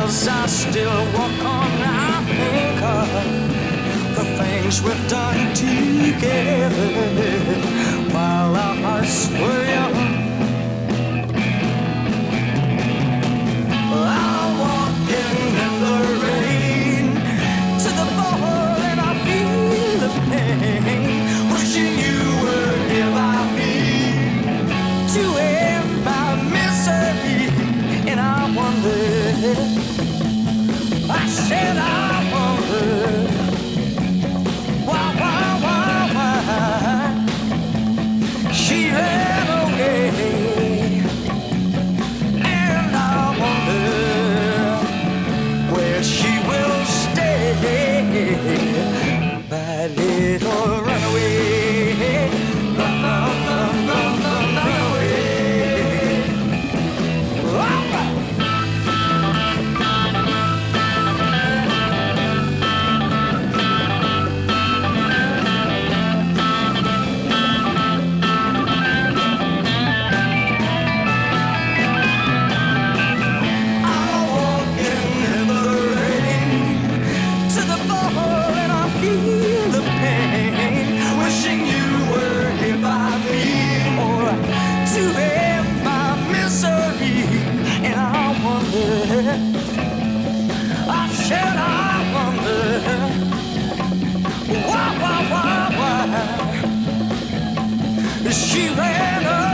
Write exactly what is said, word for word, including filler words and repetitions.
as I still walk on, I think of the things we've done together while our hearts were young. I'm walking in the rain to the ball and I feel the pain, wishing you were here by me to end my misery. And I wonder, I said I wonder, why, why, why, why she ran away. And I wonder where she will stay, my little runaway, run, run, run, run, run, run away. I said I wonder, why, why, why, why she ran away.